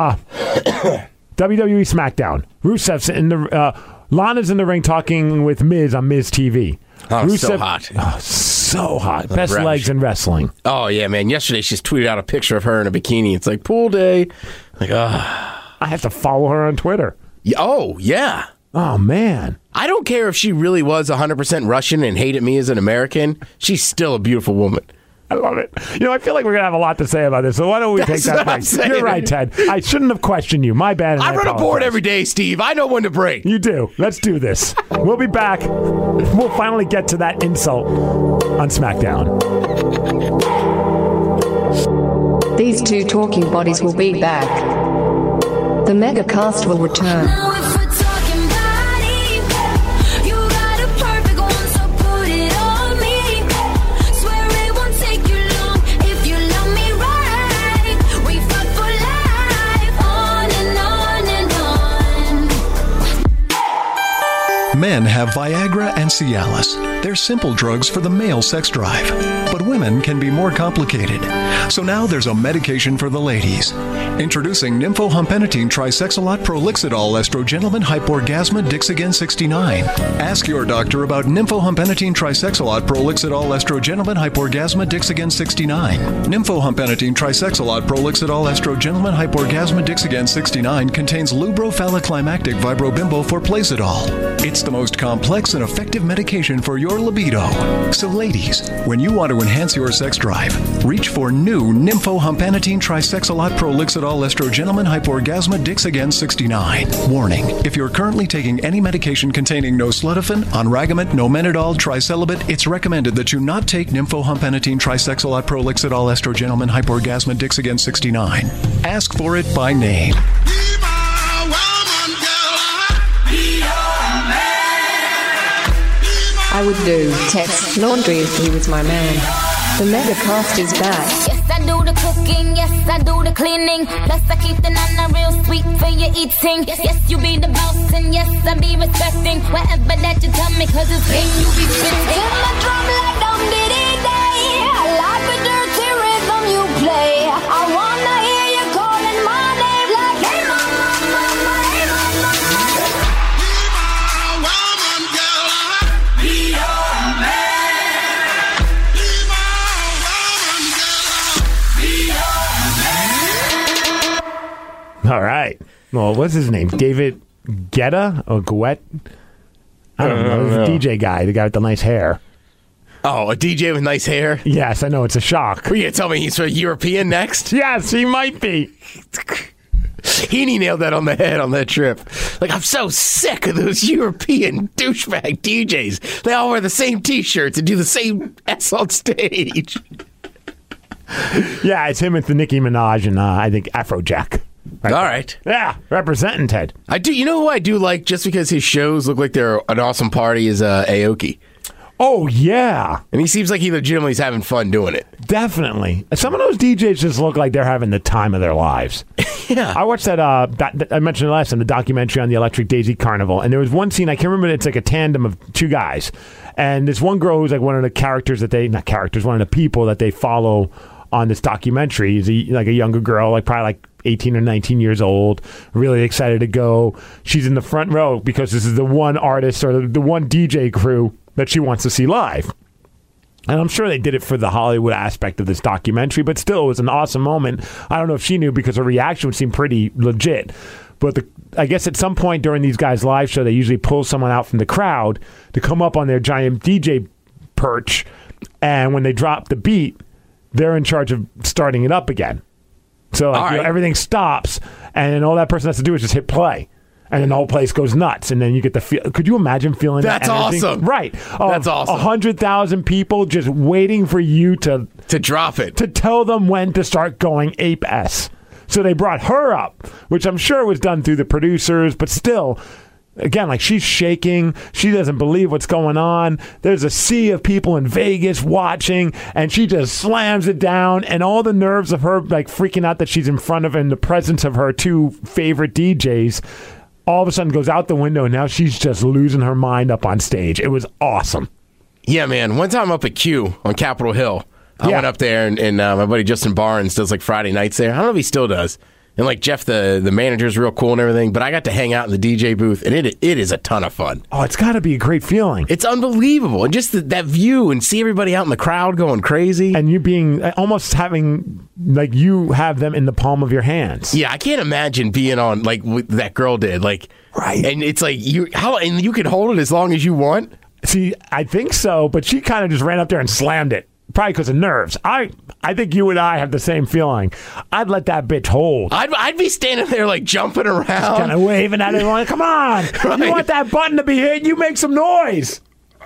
WWE SmackDown. Rusev's in the Lana's in the ring talking with Miz on Miz TV. Oh, Rusev, so hot. Oh, so hot. Best legs in wrestling. Oh, yeah, man. Yesterday, she just tweeted out a picture of her in a bikini. It's like pool day. Like, I have to follow her on Twitter. Oh, yeah. Oh, man. I don't care if she really was 100% Russian and hated me as an American. She's still a beautiful woman. I love it. I feel like we're going to have a lot to say about this, so why don't we take that break? You're right, Ted. I shouldn't have questioned you. My bad. I run a board every day, Steve. I know when to break. You do. Let's do this. We'll be back. We'll finally get to that insult on SmackDown. These two talking bodies will be back. The Megacast will return. Men have Viagra and Cialis. They're simple drugs for the male sex drive. But women can be more complicated. So now there's a medication for the ladies. Introducing Nymphohumpenatine Trisexolate Prolixidol Estrogenolin Hyporgasma Dixagen 69. Ask your doctor about Nymphohumpenatine Trisexolate Prolixidol Estrogenolin Hyporgasma Dixagen 69. Nymphohumpenatine Trisexolate Prolixidol Estrogenolin Hyporgasma Dixagen 69 contains Lubrofalliclimactic Vibrobimbo for Placidol. It's the most complex and effective medication for your libido. So ladies, when you want to enhance your sex drive, reach for new Nymphohumpenatine Trisexolate Prolixidol Estrogenolin Hyporgasma Dixagen 69. Warning, if you're currently taking any medication containing Noslutifan, Onragament, Nomenadol, Tricelibate, it's recommended that you not take Nymphohumpenatine Trisexolate Prolixidol Estrogenolin Hyporgasma Dixagen 69. Ask for it by name. I would do Tex laundry if he was my man. The Megacast is back. Yes, I do the cooking, yes, I do the cleaning. Plus, I keep the nana real sweet for your eating. Yes, you be the boss, and yes, I be respecting whatever that you tell me, cause it's game you be spitting. Hit my drum like Dum Diddy Day. I like the dirty rhythm you play. I wanna hear you calling my name like, hey, mama, mama, hey, mama. All right. Well, what's his name? David Guetta or Guet? I don't know. The DJ guy, the guy with the nice hair. Oh, a DJ with nice hair? Yes, I know. It's a shock. Were you going to tell me he's European next? Yes, he might be. Heaney nailed that on the head on that trip. Like, I'm so sick of those European douchebag DJs. They all wear the same T-shirts and do the same S on stage. Yeah, it's him with the Nicki Minaj and I think Afrojack. Right all right. Yeah, representing Ted. I do. You know who I do like just because his shows look like they're an awesome party is Aoki. Oh, yeah. And he seems like he legitimately is having fun doing it. Definitely. Some of those DJs just look like they're having the time of their lives. Yeah. I watched that I mentioned it last time, the documentary on the Electric Daisy Carnival, and there was one scene, I can't remember, it's like a tandem of two guys. And this one girl who's like one of the characters that one of the people that they follow on this documentary is like a younger girl, like probably like 18 or 19 years old, really excited to go. She's in the front row because this is the one artist or the one DJ crew that she wants to see live. And I'm sure they did it for the Hollywood aspect of this documentary, but still, it was an awesome moment. I don't know if she knew because her reaction seemed pretty legit. But I guess at some point during these guys' live show, they usually pull someone out from the crowd to come up on their giant DJ perch. And when they drop the beat, they're in charge of starting it up again. So like, All right. everything stops, and then all that person has to do is just hit play. And then the whole place goes nuts, and then you get the feel. Could you imagine feeling That's that energy? awesome. Right. That's awesome. 100,000 people just waiting for you to drop it. To tell them when to start going ape-S. So they brought her up, which I'm sure was done through the producers, but still, again, like she's shaking. She doesn't believe what's going on. There's a sea of people in Vegas watching, and she just slams it down, and all the nerves of her like freaking out that she's in front of in the presence of her two favorite DJs all of a sudden goes out the window, and now she's just losing her mind up on stage. It was awesome. Yeah, man. One time up at Q on Capitol Hill, I went up there, and my buddy Justin Barnes does like Friday nights there. I don't know if he still does. And like Jeff, the manager's real cool and everything, but I got to hang out in the DJ booth, and it is a ton of fun. Oh, it's got to be a great feeling. It's unbelievable. And just that view and see everybody out in the crowd going crazy. And you being almost having, like, you have them in the palm of your hands. Yeah, I can't imagine being on, like, what that girl did. Like, right. And it's like, and you can hold it as long as you want. See, I think so, but she kind of just ran up there and slammed it. Probably because of nerves. I think you and I have the same feeling. I'd let that bitch hold. I'd be standing there like jumping around, kind of waving at everyone. Come on, right. You want that button to be hit? You make some noise.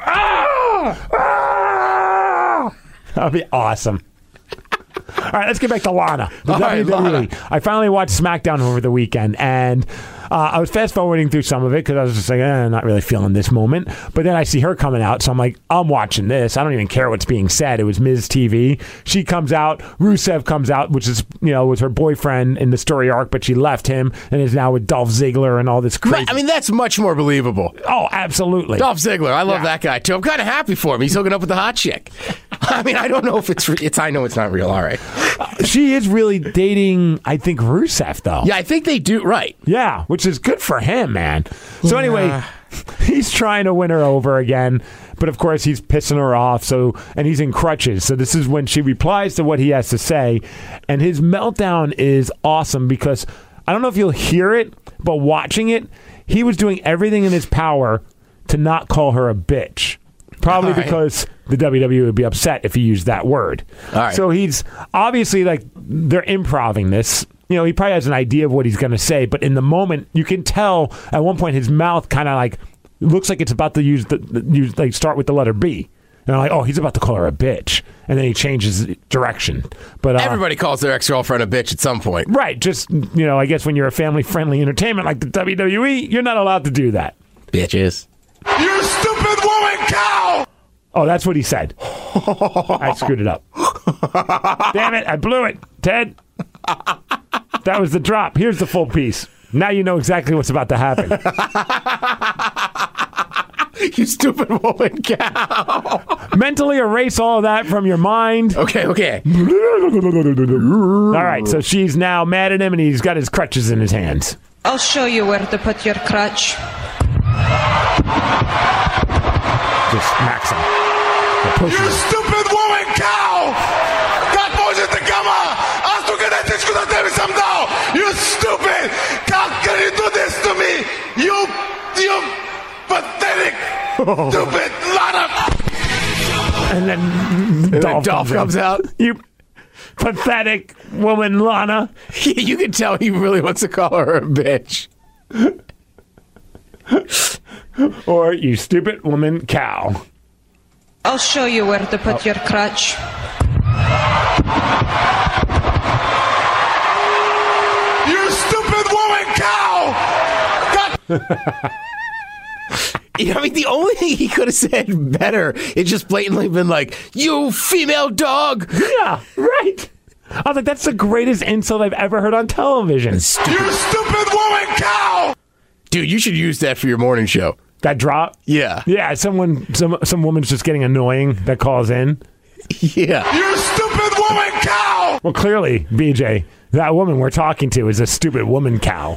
That'd be awesome. All right, let's get back to Lana. The WWE. Lana. I finally watched SmackDown over the weekend, and I was fast forwarding through some of it because I was just like, not really feeling this moment. But then I see her coming out, so I'm like, I'm watching this. I don't even care what's being said. It was Ms. TV. She comes out. Rusev comes out, which is, was her boyfriend in the story arc, but she left him and is now with Dolph Ziggler and all this crazy. I mean, that's much more believable. Oh, absolutely. Dolph Ziggler. I love that guy, too. I'm kind of happy for him. He's hooking up with the hot chick. I mean, I don't know if it's I know it's not real. All right. She is really dating, I think, Rusev, though. Yeah, I think they do. Right. Yeah, which is good for him, man. So anyway, he's trying to win her over again, but of course he's pissing her off. And he's in crutches. So this is when she replies to what he has to say, and his meltdown is awesome because I don't know if you'll hear it, but watching it, he was doing everything in his power to not call her a bitch. Probably because the WWE would be upset if he used that word. All right. So he's obviously like they're improvising this. He probably has an idea of what he's going to say, but in the moment, you can tell at one point his mouth kind of like looks like it's about to start with the letter B. And I'm like, oh, he's about to call her a bitch. And then he changes direction. But everybody calls their ex-girlfriend a bitch at some point. Right. Just, I guess when you're a family-friendly entertainment like the WWE, you're not allowed to do that. Bitches. You stupid woman cow! Oh, that's what he said. I screwed it up. Damn it, I blew it. Ted, that was the drop. Here's the full piece. Now you know exactly what's about to happen. You stupid woman cow. Mentally erase all of that from your mind. Okay. All right, so she's now mad at him, and he's got his crutches in his hands. I'll show you where to put your crutch. Just smacks him. You stupid woman cow! Как можете кама? Аз тук не всичко на тебе съм дал! You stupid! How can you do this to me? You pathetic, stupid Lana! And then Dolph comes out. You pathetic woman, Lana. You can tell he really wants to call her a bitch. Or you stupid woman cow. I'll show you where to put your crutch. You stupid woman cow! I mean, the only thing he could have said better is just blatantly been like, you female dog! Yeah, right. I was like, that's the greatest insult I've ever heard on television. You stupid woman cow! Dude, you should use that for your morning show. That drop? Yeah. Yeah, some woman's just getting annoying that calls in. Yeah. You stupid woman cow! Well, clearly, BJ, that woman we're talking to is a stupid woman cow.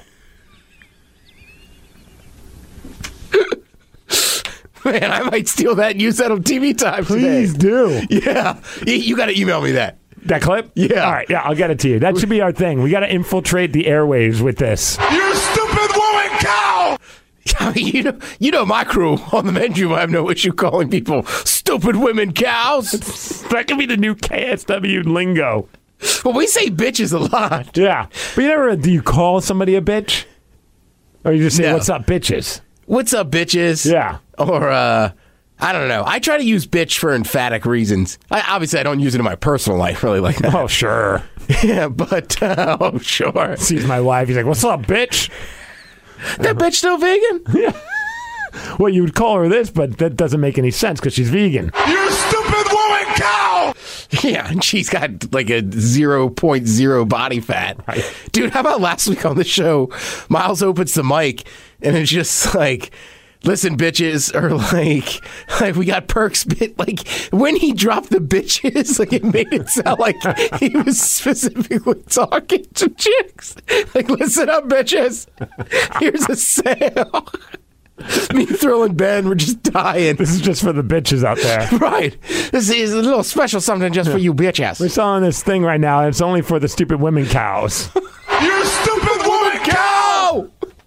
Man, I might steal that and use that on TV time Please today. do. Yeah. You got to email me that. That clip? Yeah. All right, yeah, I'll get it to you. That should be our thing. We got to infiltrate the airwaves with this. You stupid woman cow! I mean, you know my crew on the menu. I have no issue calling people stupid women cows. That could be the new KSW lingo. Well, we say bitches a lot. Yeah. But do you call somebody a bitch? Or you just say, No. what's up, bitches? What's up, bitches? Yeah. Or, I don't know. I try to use bitch for emphatic reasons. Obviously, I don't use it in my personal life really like that. Oh, sure. Yeah, but, oh, sure. Sees my wife. He's like, what's up, bitch? That bitch still vegan? Yeah. Well, you would call her this, but that doesn't make any sense because she's vegan. You stupid woman cow! Yeah, and she's got like a 0.0 body fat. Right. Dude, how about last week on the show, Miles opens the mic and it's just like, listen, bitches, or like we got perks bit. Like when he dropped the bitches, like it made it sound like he was specifically talking to chicks. Like, listen up, bitches. Here's a sale. Me, Thrill, and Ben were just dying. This is just for the bitches out there. Right. This is a little special something just for you bitches. We're selling this thing right now, and it's only for the stupid women cows. You stupid woman cow!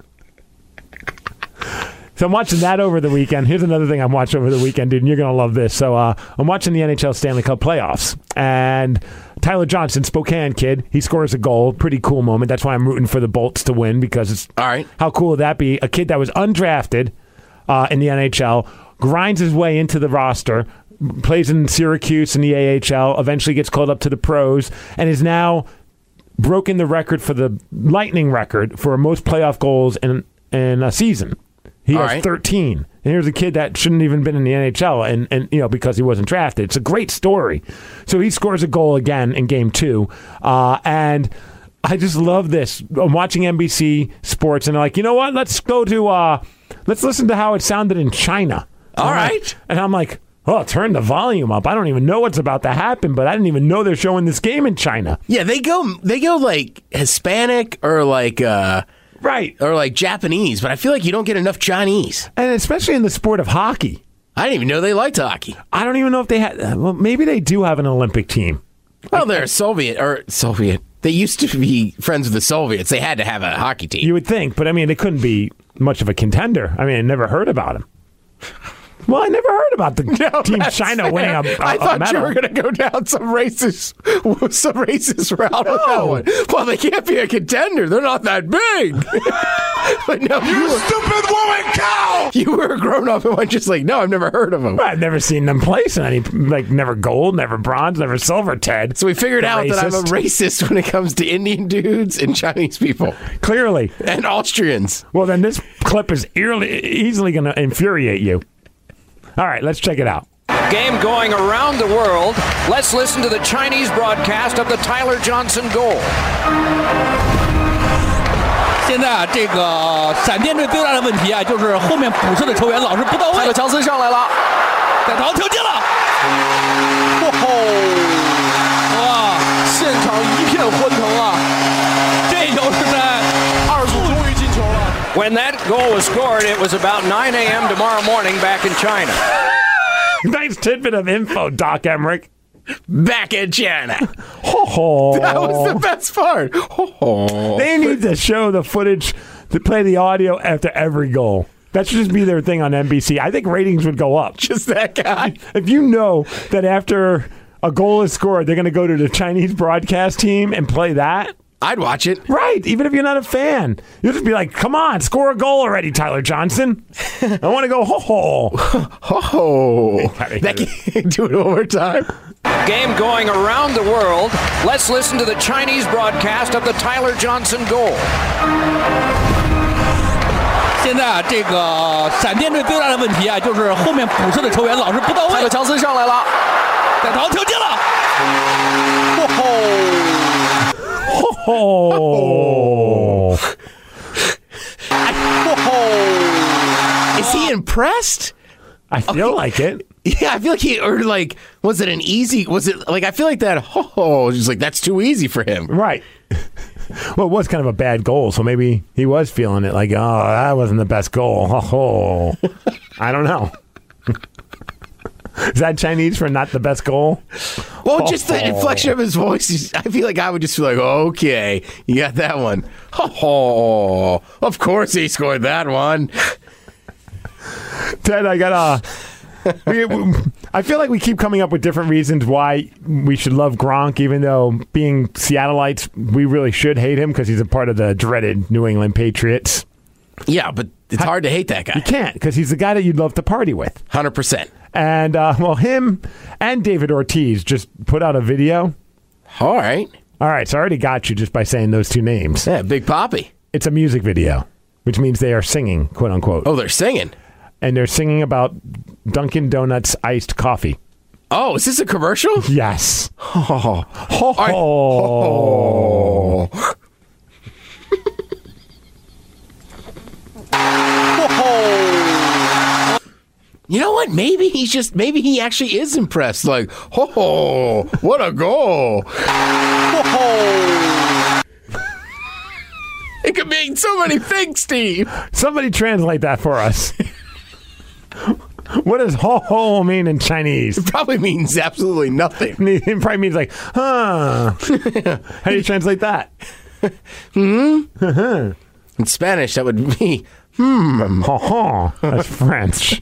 So I'm watching that over the weekend. Here's another thing I'm watching over the weekend, dude, and you're going to love this. So I'm watching the NHL Stanley Cup playoffs, and Tyler Johnson, Spokane kid, he scores a goal. Pretty cool moment. That's why I'm rooting for the Bolts to win, because it's all right. How cool would that be? A kid that was undrafted in the NHL, grinds his way into the roster, plays in Syracuse in the AHL, eventually gets called up to the pros, and is now broken the record for the Lightning record for most playoff goals in a season. He has 13. And here's a kid that shouldn't even been in the NHL and because he wasn't drafted. It's a great story. So he scores a goal again in game 2. And I just love this. I'm watching NBC Sports and they're like, you know what? Let's go to let's listen to how it sounded in China. All right. And I'm like, oh, turn the volume up. I don't even know what's about to happen, but I didn't even know they're showing this game in China. Yeah, they go like Hispanic or like right. Or like Japanese, but I feel like you don't get enough Chinese. And especially in the sport of hockey. I didn't even know they liked hockey. I don't even know if they had. Well, maybe they do have an Olympic team. Well, they're Soviet. They used to be friends with the Soviets. They had to have a hockey team. You would think, but I mean, they couldn't be much of a contender. I mean, I never heard about them. Well, I never heard about the Team China winning a medal. I thought you were going to go down some racist route with that one. Well, they can't be a contender. They're not that big. But no, you stupid woman cow! You were a grown up and went just like, no, I've never heard of them. I've never seen them place in any, like, never gold, never bronze, never silver, Ted. So we figured out that I'm a racist when it comes to Indian dudes and Chinese people. Clearly. And Austrians. Well, then this clip is easily going to infuriate you. All right, let's check it out. Game going around the world. Let's listen to the Chinese broadcast of the Tyler Johnson goal. 现在啊，这个闪电队最大的问题啊，就是后面补射的球员老是不到位。 泰勒强森上来了， 带头跳进了， 哇！现场一片欢腾啊！ 这就是在 2组终于进球了。When that goal was scored, it was about 9 a.m. tomorrow morning back in China. Nice tidbit of info, Doc Emmerich. Back in China. That was the best part. They need to show the footage to play the audio after every goal. That should just be their thing on NBC. I think ratings would go up. Just that guy. If you know that after a goal is scored, they're going to go to the Chinese broadcast team and play that, I'd watch it. Right, even if you're not a fan. You'll just be like, come on, score a goal already, Tyler Johnson. I want to go ho-ho. Ho-ho. Do it one more time. Game going around the world. Let's listen to the Chinese broadcast of the Tyler Johnson goal. 现在啊，这个闪电队最大的问题啊，就是后面补射的球员老是不到位。 泰勒强森上来了， 带头跳进了， Is he impressed? I feel like it. Yeah, I feel like was it I feel like that, just like, that's too easy for him. Right. Well, it was kind of a bad goal, so maybe he was feeling it like, oh, that wasn't the best goal. I don't know. Is that Chinese for not the best goal? Well, just the inflection of his voice. I feel like I would just be like, okay, you got that one. Of course he scored that one. Ted, I got I feel like we keep coming up with different reasons why we should love Gronk, even though being Seattleites, we really should hate him because he's a part of the dreaded New England Patriots. Yeah, but it's hard to hate that guy. You can't, because he's the guy that you'd love to party with. 100%. And, him and David Ortiz just put out a video. All right, so I already got you just by saying those two names. Yeah, Big Papi. It's a music video, which means they are singing, quote unquote. Oh, they're singing? And they're singing about Dunkin' Donuts iced coffee. Oh, is this a commercial? Yes. Oh. You know what? Maybe he actually is impressed. Like, ho, what a goal. It could mean so many things, Steve. Somebody translate that for us. What does ho mean in Chinese? It probably means absolutely nothing. It probably means like, huh. How do you translate that? In Spanish, that would be, That's French.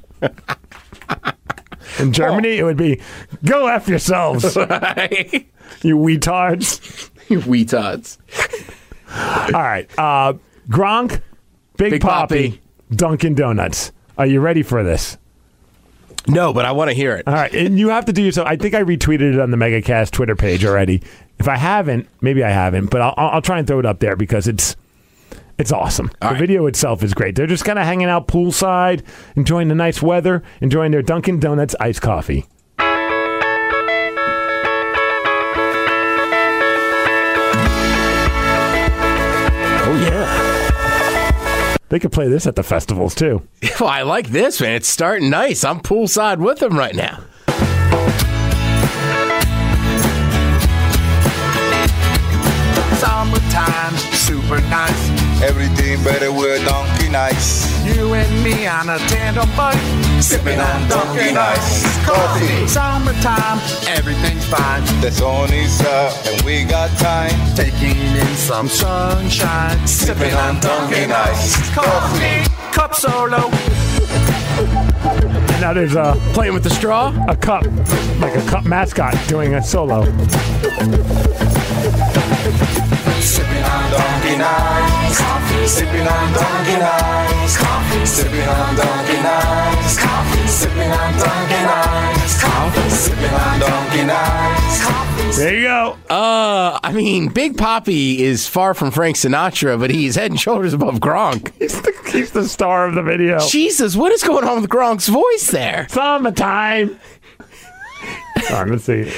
In Germany, it would be, go F yourselves. You wetards. You wetards. All right. Gronk, Big Papi, Dunkin' Donuts. Are you ready for this? No, but I want to hear it. All right. And you have to do so. I think I retweeted it on the MegaCast Twitter page already. If I haven't, maybe I haven't, but I'll try and throw it up there because it's awesome. The video itself is great. They're just kind of hanging out poolside, enjoying the nice weather, enjoying their Dunkin' Donuts iced coffee. Oh, yeah. They could play this at the festivals, too. Well, I like this, man. It's starting nice. I'm poolside with them right now. Summertime, super nice. Everything better with Dunkin' Ice. You and me on a tandem bike, sipping on Dunkin' Ice coffee. Summertime, everything's fine. The sun is up and we got time. Taking in some sunshine, sipping on Dunkin' Ice coffee. Cup solo. And now there's playing with the straw? A cup, like a cup mascot doing a solo. Sipping on Dunkin' Ice coffee. Sipping on Dunkin' Ice coffee. Sipping on Dunkin' Ice coffee. Sipping on Dunkin' Ice coffee. Sipping on Dunkin' Ice coffee. There you go. I mean, Big Papi is far from Frank Sinatra, but he's head and shoulders above Gronk. He's the star of the video. Jesus, what is going on with Gronk's voice there? Summertime. All right, let's see.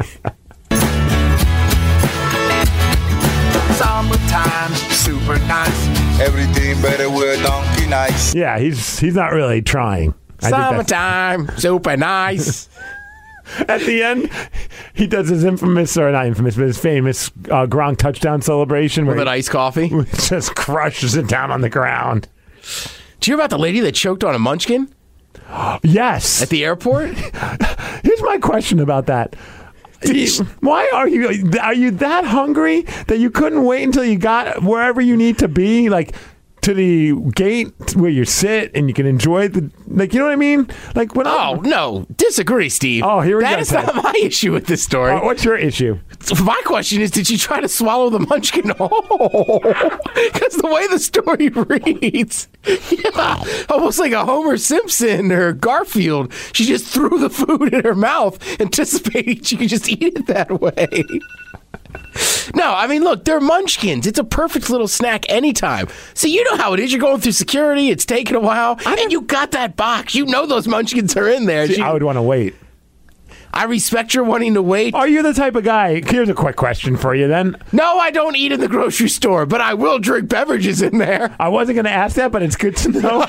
Summertime, super nice. Everything better with Dunkin' Ice. Yeah, he's not really trying. Summertime, super nice. At the end, he does his infamous, or not infamous, but his famous Gronk touchdown celebration. With an iced coffee? Just crushes it down on the ground. Did you hear about the lady that choked on a munchkin? Yes. At the airport? Here's my question about that. Why are you that hungry that you couldn't wait until you got wherever you need to be, like to the gate where you sit and you can enjoy the, like, you know what I mean? Like when no, disagree, Steve. Oh, here we go. That is not my issue with this story. What's your issue? My question is, did you try to swallow the munchkin whole? Because the way the story reads, yeah, almost like a Homer Simpson or Garfield. She just threw the food in her mouth, anticipating she could just eat it that way. No, I mean, look, they're munchkins. It's a perfect little snack anytime. So you know how it is. You're going through security. It's taking a while. And you got that box. You know those munchkins are in there. See, I would want to wait. I respect your wanting to wait. Are you the type of guy? Here's a quick question for you then. No, I don't eat in the grocery store, but I will drink beverages in there. I wasn't going to ask that, but it's good to know.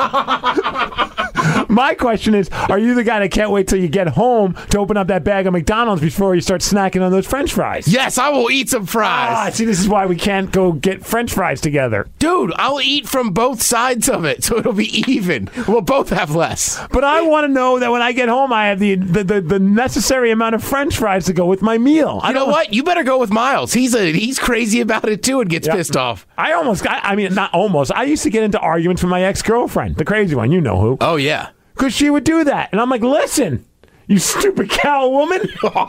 My question is, are you the guy that can't wait till you get home to open up that bag of McDonald's before you start snacking on those French fries? Yes, I will eat some fries. See, this is why we can't go get French fries together. Dude, I'll eat from both sides of it, so it'll be even. We'll both have less. But I want to know that when I get home, I have the necessary amount of French fries to go with my meal. You know what? You better go with Miles. He's crazy about it, too, and gets pissed off. I used to get into arguments with my ex-girlfriend, the crazy one. You know who. Oh, yeah. because she would do that. And I'm like, listen, you stupid cow woman.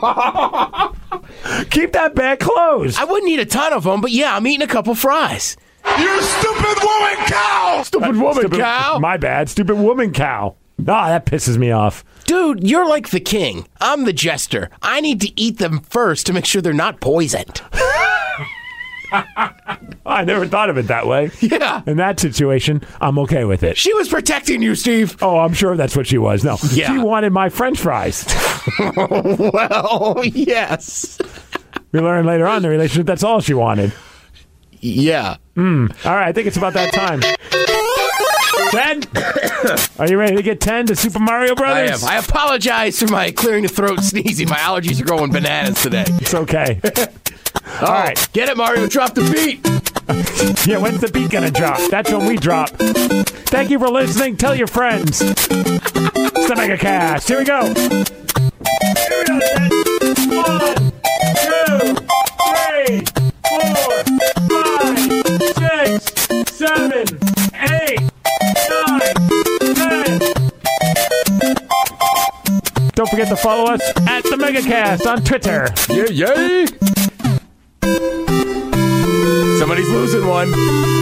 Keep that bag closed. I wouldn't eat a ton of them, but yeah, I'm eating a couple fries. You stupid woman cow! Stupid woman cow! My bad. Stupid woman cow. Ah, that pisses me off. Dude, you're like the king. I'm the jester. I need to eat them first to make sure they're not poisoned. I never thought of it that way. Yeah. In that situation, I'm okay with it. She was protecting you, Steve. Oh, I'm sure that's what she was. No. Yeah. She wanted my French fries. Well, yes. We learned later on in the relationship that's all she wanted. Yeah. All right, I think it's about that time. 10? Are you ready to get 10 to Super Mario Brothers? I am. I apologize for my clearing the throat sneezing. My allergies are growing bananas today. It's okay. All right. Get it, Mario. Drop the beat. Yeah, when's the beat gonna drop? That's when we drop. Thank you for listening. Tell your friends. It's the MegaCast. Here we go. Here we go, 1, 2, 3, 4, 5, 6, 7, 8, 9, 10. Don't forget to follow us at the MegaCast on Twitter. Yay! Somebody's losing one.